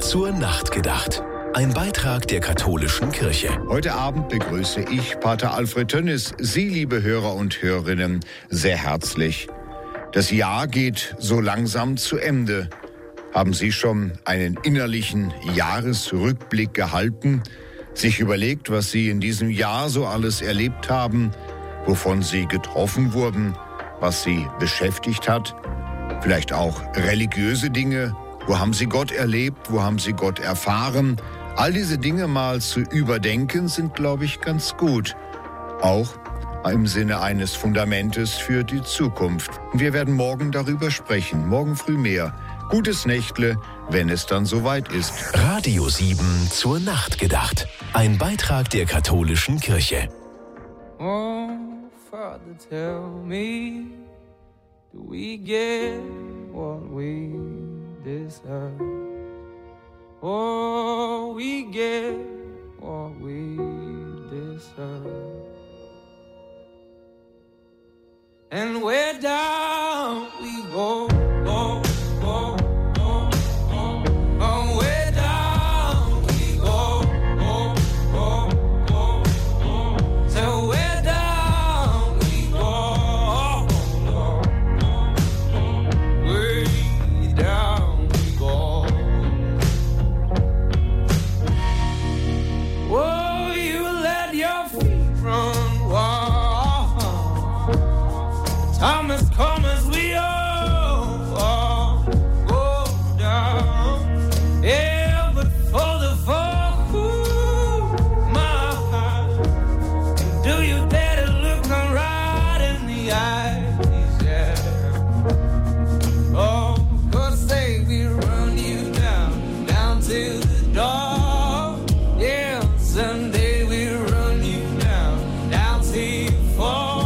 zur Nacht gedacht. Ein Beitrag der katholischen Kirche. Heute Abend begrüße ich Pater Alfred Tönnis, Sie, liebe Hörer und Hörerinnen, sehr herzlich. Das Jahr geht so langsam zu Ende. Haben Sie schon einen innerlichen Jahresrückblick gehalten, sich überlegt, was Sie in diesem Jahr so alles erlebt haben, wovon Sie getroffen wurden, was Sie beschäftigt hat? Vielleicht auch religiöse Dinge. Wo haben Sie Gott erlebt? Wo haben Sie Gott erfahren? All diese Dinge mal zu überdenken, sind, glaube ich, ganz gut. Auch im Sinne eines Fundamentes für die Zukunft. Wir werden morgen darüber sprechen, morgen früh mehr. Gutes Nächtle, wenn es dann soweit ist. Radio 7 zur Nacht gedacht. Ein Beitrag der katholischen Kirche. Oh, Father, tell me, do we get what we deserve? Oh, we get what we deserve. And where down we go, go, go, go, go. Oh, where down we go, go, go, go, go. So where down we go, go, go, go. Way down we go. Oh, you let your feet run wild. Thomas, come as we all go down. Yeah, but for the fall, ooh, my heart. Do you dare to look them right in the eyes? Yeah. Oh, 'cause say we run you down, down to the door. Yeah, someday we run you down, down till you fall.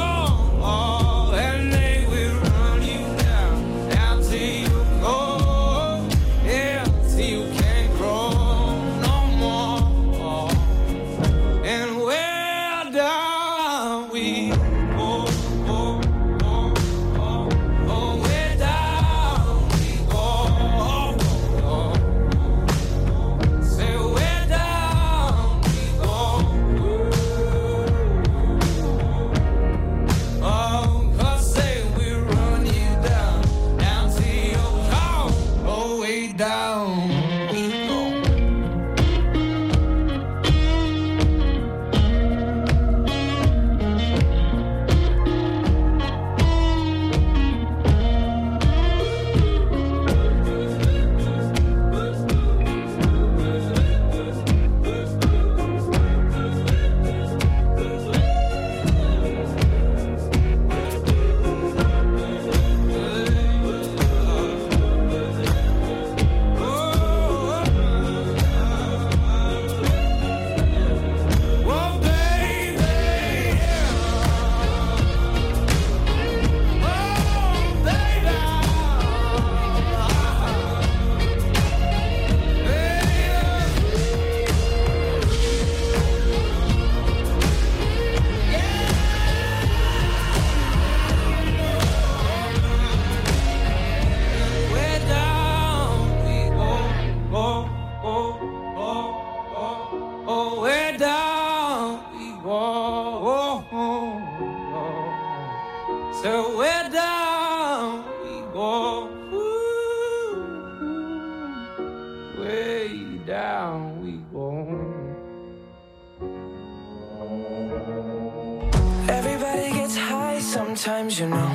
Sometimes, you know.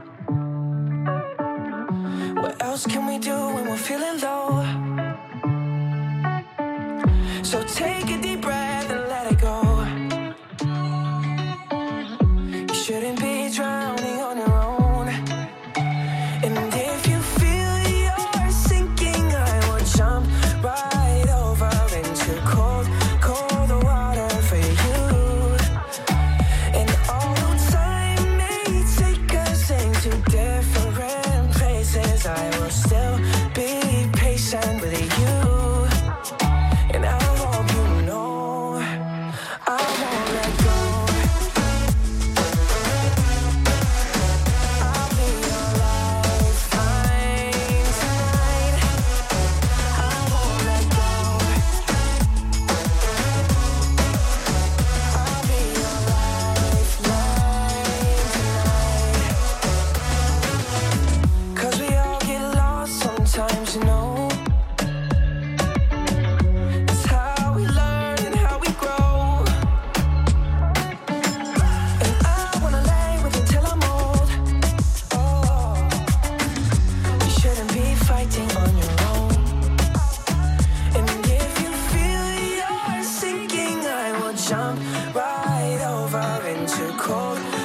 What else can we do when we're feeling low? So take a deep breath and let it go. You shouldn't be drowning on your own. And if you feel you're sinking, I will jump right over into cold, cold water for you. And although time may take us into different places, I will still be patient with you. And I hope you know into cold.